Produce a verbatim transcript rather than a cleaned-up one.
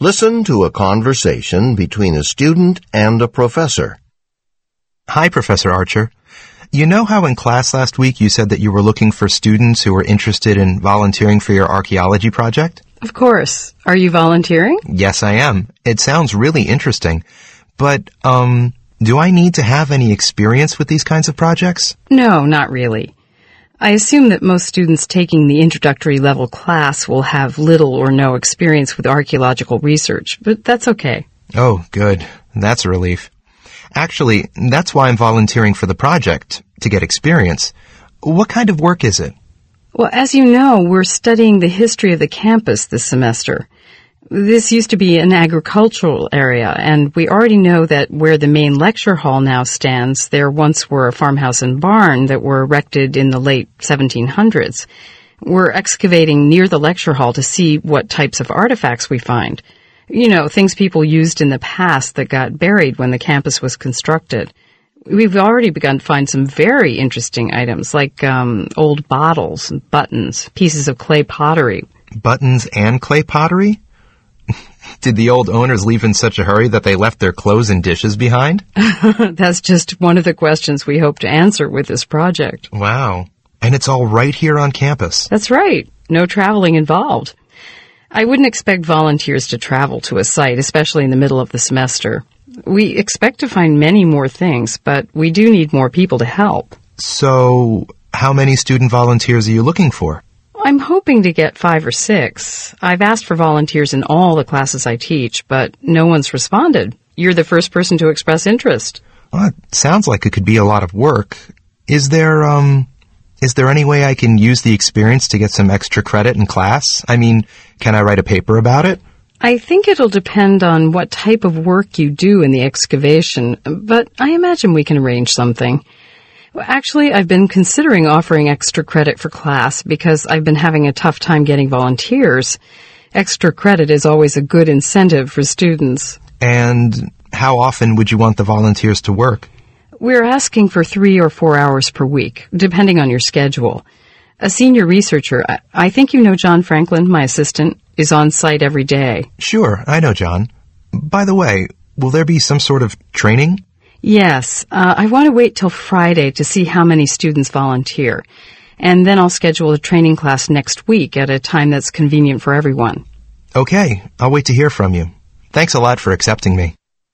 Listen to a conversation between a student and a professor. Hi, Professor Archer. You know how in class last week you said that you were looking for students who were interested in volunteering for your archaeology project? Of course. Are you volunteering? Yes, I am. It sounds really interesting. But, um, do I need to have any experience with these kinds of projects? No, not really. I assume that most students taking the introductory level class will have little or no experience with archaeological research, but that's okay. Oh, good. That's a relief. Actually, that's why I'm volunteering for the project, to get experience. What kind of work is it? Well, as you know, we're studying the history of the campus this semester. This used to be an agricultural area, and we already know that where the main lecture hall now stands, there once were a farmhouse and barn that were erected in the late seventeen hundreds. We're excavating near the lecture hall to see what types of artifacts we find. You know, things people used in the past that got buried when the campus was constructed. We've already begun to find some very interesting items, like um, old bottles, buttons, pieces of clay pottery. Buttons and clay pottery? Did the old owners leave in such a hurry that they left their clothes and dishes behind? That's just one of the questions we hope to answer with this project. Wow. And it's all right here on campus. That's right. No traveling involved. I wouldn't expect volunteers to travel to a site, especially in the middle of the semester. We expect to find many more things, but we do need more people to help. So, how many student volunteers are you looking for? I'm hoping to get five or six. I've asked for volunteers in all the classes I teach, but no one's responded. You're the first person to express interest. Well, it sounds like it could be a lot of work. Is there, um, is there any way I can use the experience to get some extra credit in class? I mean, can I write a paper about it? I think it'll depend on what type of work you do in the excavation, but I imagine we can arrange something. Well, actually, I've been considering offering extra credit for class because I've been having a tough time getting volunteers. Extra credit is always a good incentive for students. And how often would you want the volunteers to work? We're asking for three or four hours per week, depending on your schedule. A senior researcher, I, I think you know John Franklin, my assistant, is on site every day. Sure, I know John. By the way, will there be some sort of training? Yes, uh, I want to wait till Friday to see how many students volunteer, and then I'll schedule a training class next week at a time that's convenient for everyone. Okay, I'll wait to hear from you. Thanks a lot for accepting me.